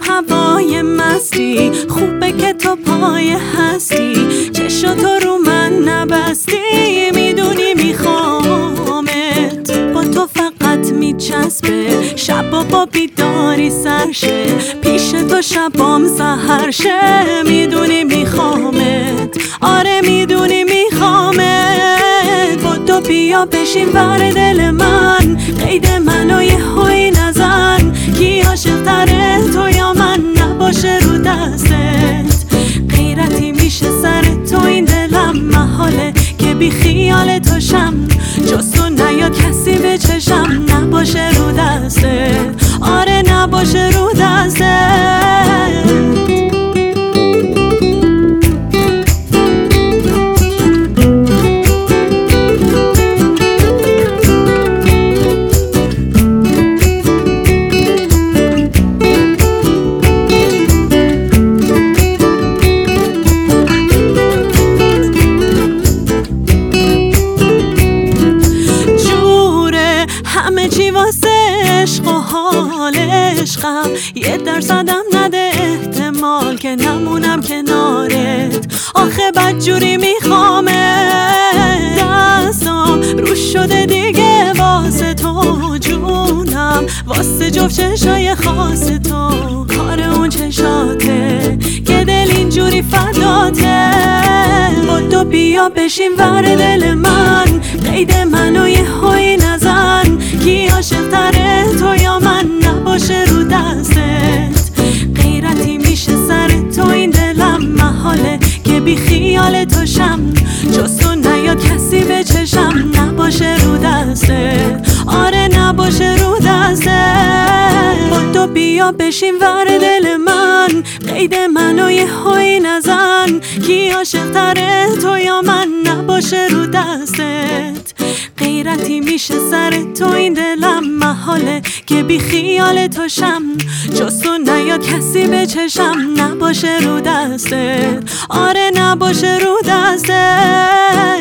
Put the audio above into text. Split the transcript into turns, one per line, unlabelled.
هوای مستی، خوبه که تو پای هستی، چشاتو رو من نبستی، میدونی میخوامت، با تو فقط میچسبه، شبا با بیداری سرشه، پیش تو شبام سحر شه، میدونی میخوامت، آره میدونی میخوامت، با تو بیا بشین ور دل من، قید منو یه هوی نزن، کی عاشق تره تو یا من، نباشه رو دستت، غیرتی میشه سر تو این دلم، محاله که بی خیال تو شم، جز تو نیاد کسی به چشم، نباشه رو دستت، آره نباشه رو دستت. همه چی واسه عشق و حال عشقم، 1% نده احتمال که نمونم کنارت، آخه بدجوری میخوامت، دستام رو شده دیگه واسه تو جونم، واسه جفت چشای خاص تو، کار اون چشاته که دل اینجوری فداته، با تو بیا بشین ور دل من، قید منو یه هوی نزن، کی عاشق تره تو یا من، نباشه رو دستت، غیرتی میشه سر تو این دلم، محاله که بی خیال تو شم، جز تو نیاد کسی به چشم، نباشه رو دستت، آره نباشه رو دستت، با تو بیا بشین ور دل من، قید منو یه هوی نزن، کی عاشق تره تو یا من، نباشه رو دستت، غیرتی میشه سر تو این دلم، محاله که بی خیال تو شم، جز تو نیاد کسی به چشم، نباشه رو دستت، آره نباشه رو دستت.